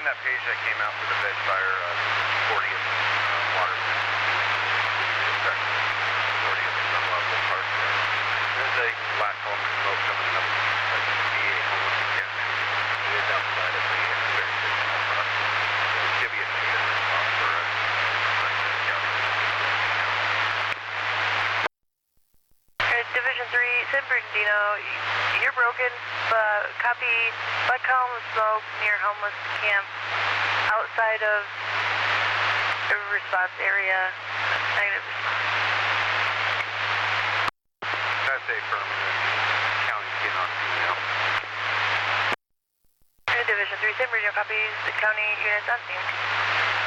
that page that came out for the Veg Fire 40th water. 40th unlovable park. There's a black column of smoke coming up. That's the VA homeless camp. It is outside of the very small park. It should be a negative response for Division 3, San Bernardino, you're broken, but copy black column of smoke near homeless camp outside of the response area. Negative response. That's affirmative. County's getting on email. Division 3, San Bernardino, copies the county units on scene.